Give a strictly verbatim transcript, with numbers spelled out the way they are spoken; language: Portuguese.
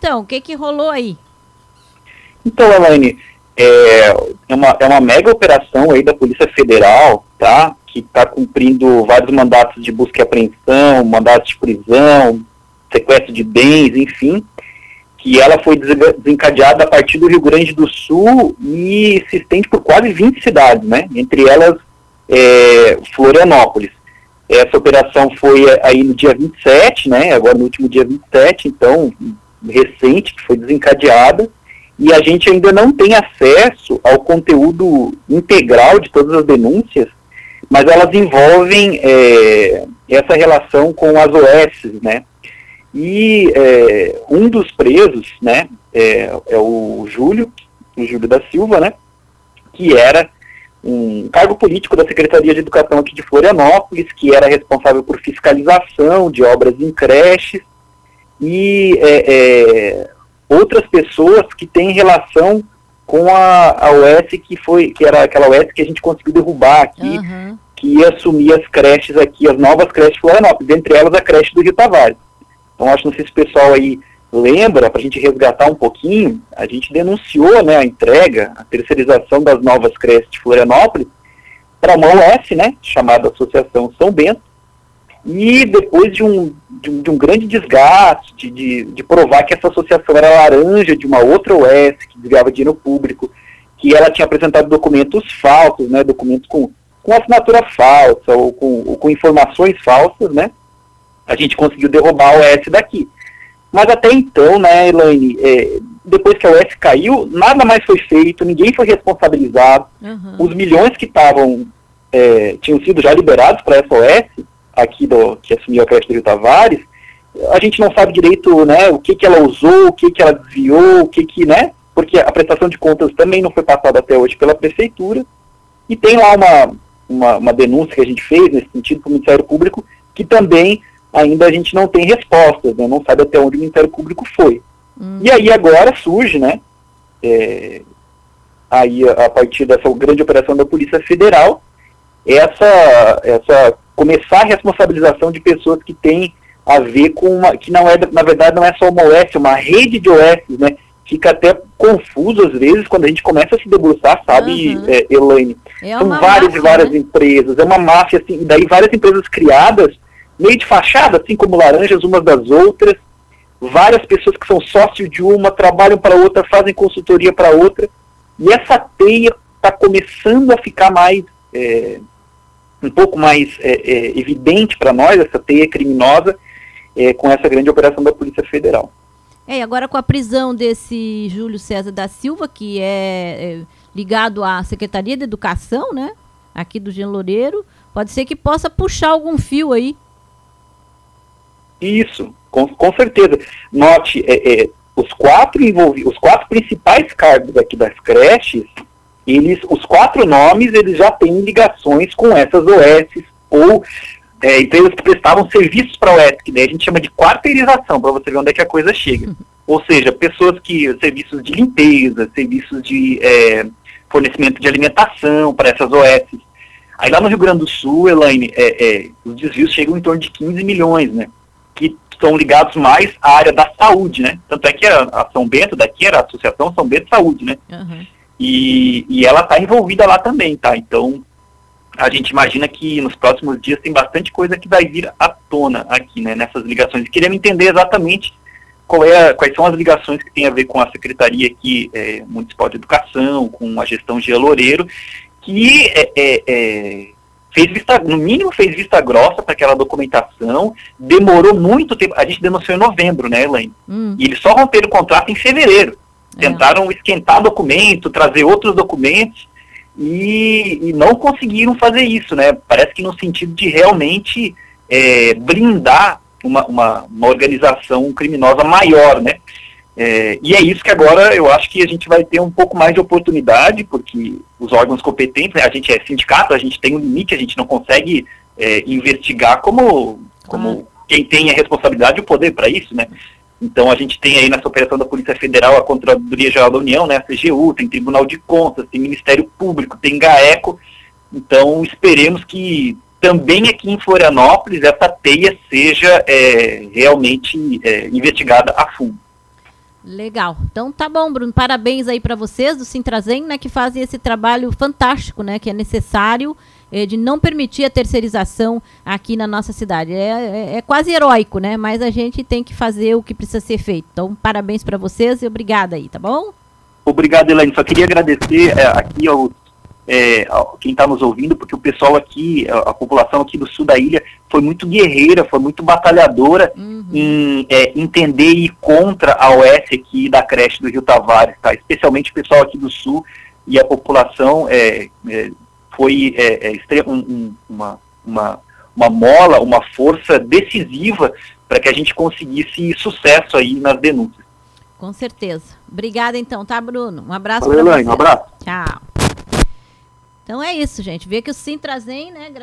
então, o que que rolou aí? Então, Elaine, é, é, uma, é uma mega operação aí da Polícia Federal, tá? Que está cumprindo vários mandatos de busca e apreensão, mandatos de prisão, sequestro de bens, enfim, que ela foi desencadeada a partir do Rio Grande do Sul e se estende por quase vinte cidades, né? Entre elas, é, Florianópolis. Essa operação foi aí no dia vinte e sete, né? Agora no último dia vinte e sete, então, recente, que foi desencadeada, e a gente ainda não tem acesso ao conteúdo integral de todas as denúncias, mas elas envolvem é, essa relação com as O S, né? E é, um dos presos, né, é, é o Júlio, o Júlio da Silva, né, que era um cargo político da Secretaria de Educação aqui de Florianópolis, que era responsável por fiscalização de obras em creches e é, é, outras pessoas que têm relação com a, a O S que foi, que era aquela O S que a gente conseguiu derrubar aqui, uhum. que ia assumir as creches aqui, as novas creches de Florianópolis, entre elas a creche do Rio Tavares. Então, acho, não sei se o pessoal aí lembra, para a gente resgatar um pouquinho, a gente denunciou, né, a entrega, a terceirização das novas creches de Florianópolis para uma O S, né, chamada Associação São Bento, e depois de um, de um, de um grande desgaste, de, de, de provar que essa associação era laranja de uma outra O S, que desviava dinheiro público, que ela tinha apresentado documentos falsos, né, documentos com, com assinatura falsa, ou com, ou com informações falsas, né, a gente conseguiu derrubar a O S daqui. Mas até então, né, Elaine, é, depois que a O S caiu, nada mais foi feito, ninguém foi responsabilizado. Uhum. Os milhões que estavam, é, tinham sido já liberados para essa O S, aqui do, que assumiu a creche do Rio Tavares, a gente não sabe direito, né, o que que ela usou, o que que ela desviou, o que que, né, porque a prestação de contas também não foi passada até hoje pela Prefeitura, e tem lá uma, uma, uma denúncia que a gente fez nesse sentido para o Ministério Público, que também ainda a gente não tem respostas, né? Não sabe até onde o Ministério Público foi. Hum. E aí agora surge, né, é, aí a, a partir dessa grande operação da Polícia Federal, essa, essa começar a responsabilização de pessoas que têm a ver com uma, que não é, na verdade não é só uma O S, é uma rede de O S, né? Fica até confuso às vezes quando a gente começa a se debruçar, sabe, uhum. é, Elaine? É São várias máfia, e várias né? empresas, é uma máfia, assim, e daí várias empresas criadas meio de fachada, assim como laranjas umas das outras, várias pessoas que são sócios de uma, trabalham para outra, fazem consultoria para outra, e essa teia está começando a ficar mais, é, um pouco mais é, é, evidente para nós, essa teia criminosa, é, com essa grande operação da Polícia Federal. É, e agora com a prisão desse Júlio César da Silva, que é, é ligado à Secretaria de Educação, né, aqui do Jean Loureiro, pode ser que possa puxar algum fio aí. Isso, com, com certeza. Note, é, é, os, quatro envolvi- os quatro principais cargos aqui das creches, eles, os quatro nomes, eles já têm ligações com essas O S, ou é, empresas que prestavam serviços para a O S, que daí a gente chama de quarteirização, para você ver onde é que a coisa chega. Ou seja, pessoas que, serviços de limpeza, serviços de é, fornecimento de alimentação para essas O S. Aí lá no Rio Grande do Sul, Elaine, é, é, os desvios chegam em torno de quinze milhões, né? Que são ligados mais à área da saúde, né? Tanto é que a, a São Bento daqui era a Associação São Bento Saúde, né? Uhum. E, e ela está envolvida lá também, tá? Então, a gente imagina que nos próximos dias tem bastante coisa que vai vir à tona aqui, né? Nessas ligações. E queremos entender exatamente qual é, quais são as ligações que tem a ver com a Secretaria aqui, é, Municipal de Educação, com a gestão Jean Loureiro, que é... é, é fez vista, no mínimo fez vista grossa para aquela documentação, demorou muito tempo, a gente denunciou em novembro, né, Elaine? Hum. E eles só romperam o contrato em fevereiro. É. Tentaram esquentar documento, trazer outros documentos, e, e não conseguiram fazer isso, né? Parece que no sentido de realmente é, blindar uma, uma, uma organização criminosa maior, né? É, e é isso que agora eu acho que a gente vai ter um pouco mais de oportunidade, porque os órgãos competentes, né, a gente é sindicato, a gente tem um limite, a gente não consegue é, investigar como, como ah. quem tem a responsabilidade e o poder para isso, né? Então a gente tem aí nessa operação da Polícia Federal a Controladoria Geral da União, né, a C G U, tem Tribunal de Contas, tem Ministério Público, tem GAECO, então esperemos que também aqui em Florianópolis essa teia seja é, realmente é, investigada a fundo. Legal. Então tá bom, Bruno. Parabéns aí para vocês do Sintrazem, né, que fazem esse trabalho fantástico, né, que é necessário é, de não permitir a terceirização aqui na nossa cidade. É, é, é quase heróico, né? Mas a gente tem que fazer o que precisa ser feito. Então, parabéns para vocês e obrigada aí, tá bom? Obrigado, Elaine. Só queria agradecer é, aqui ao, é, ao quem está nos ouvindo, porque o pessoal aqui, a, a população aqui do sul da ilha, foi muito guerreira, foi muito batalhadora uhum. em é, entender e ir contra a O S aqui da creche do Rio Tavares, tá? Especialmente o pessoal aqui do sul e a população é, é, foi é, é, um, um, uma, uma, uma mola, uma força decisiva para que a gente conseguisse sucesso aí nas denúncias. Com certeza. Obrigada então, tá, Bruno? Um abraço para você. Um abraço. Tchau. Então é isso, gente. Vê que o Sintrazem, né?